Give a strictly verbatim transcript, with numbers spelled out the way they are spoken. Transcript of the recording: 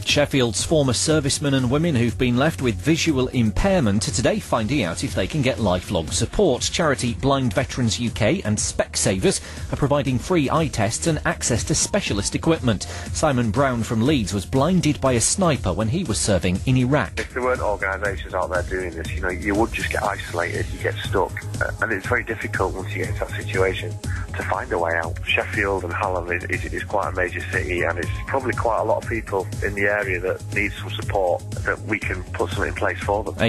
Sheffield's former servicemen and women who've been left with visual impairment are today finding out if they can get lifelong support. Charity Blind Veterans U K and Specsavers are providing free eye tests and access to specialist equipment. Simon Brown from Leeds was blinded by a sniper when he was serving in Iraq. If there weren't organisations out there doing this, you know, you would just get isolated, you get stuck, uh, and it's very difficult once you get into that situation to find a way out. Sheffield and Hallam is, is, is quite a major city, and it's probably quite a lot of people in the area that need some support, that we can put something in place for them.